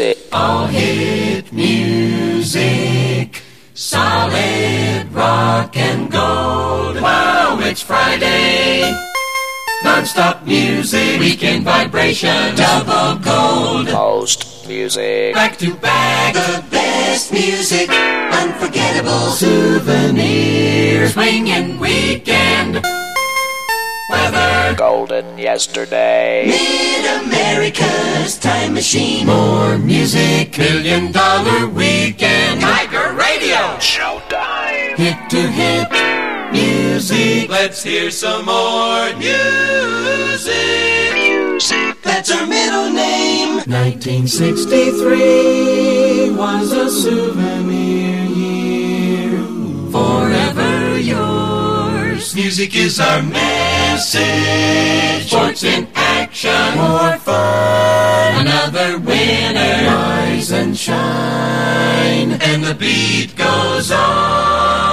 music. All hit music. Solid rock and gold. Wow, it's Friday. Non-stop music. Weekend vibration. Double gold. Most music. Back to back. The best music. Unforgettable souvenirs. Swinging weekend. Weather. Golden yesterday. Mid-America's time machine. More music. $1 million weekend. Tiger Radio. Showtime. Hit to hit music. Let's hear some more music. Music. That's our middle name. 1963 was a souvenir year. Forever yours. Music is our message. Sports in action. More fun. Another winner. Rise and shine. And the beat goes on.